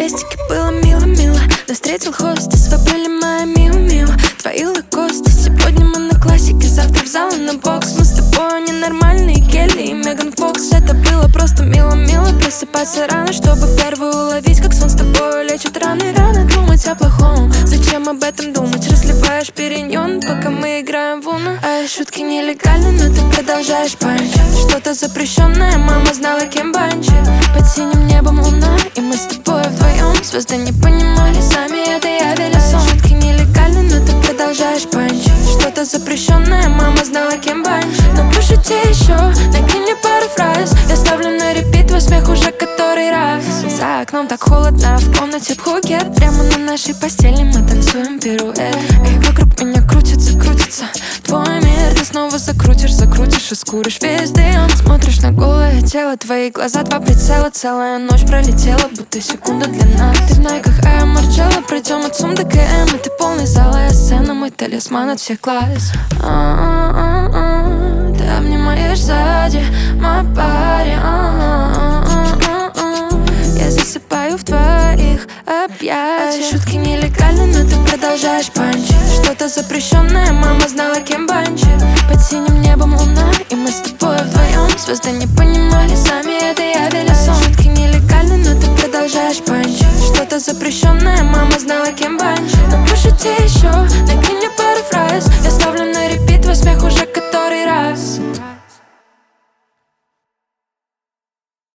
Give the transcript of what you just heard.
крестики, было мило-мило. Нас встретил хостес, вы были мои мио-мио. Твои лакосты, сегодня мы на классике, завтра в зал и на бокс. Мы с тобой ненормальные Келли и Меган Фокс. Это было просто мило-мило. Просыпаться рано, чтобы первую уловить, как сон с тобой лечит раны. Рано думать о плохом, зачем об этом думать? Разливаешь периньон, пока мы играем в уну. А шутки нелегальны, но ты продолжаешь панчить. Что-то запрещенное, мама знала, кем банчит. Под синим небом луна, и мы с тобой вдвоем. Звезды не понимали сами, это я вели сон. Шутки нелегальны, но ты продолжаешь панчить. Что-то запрещенное, мама знала, кем банчит. Но пошути еще, накинь мне пару фраз. Я ставлю на репит твой смех уже который раз. За окном так холодно, в комнате Пхукет. Прямо на нашей постели мы танцуем пируэт. И вокруг меня крутится, крутится твой мир. Ты снова закрутишь, закрутишь и скуришь весь дым. Смотришь на голое тело, твои глаза, два прицела. Целая ночь пролетела, будто секунда для нас. Ты в найках Марджелла, пройдем от Сум до КМ. И ты полный зала, я сцена, мой талисман от всех класс. Ты обнимаешь сзади, мой парень. Я засыпаю в твоих объятиях. Шутки нелегальны, но ты продолжаешь панчить. Что-то запрещенное, мама знала, кем банчит. Под синим небом луна, и мы с тобой вдвоем. Звезды не понимали сами, это я вели сон. Шутки нелегальны, но ты продолжаешь панчить. Что-то запрещенное, мама знала, кем банчит. Но пошути еще.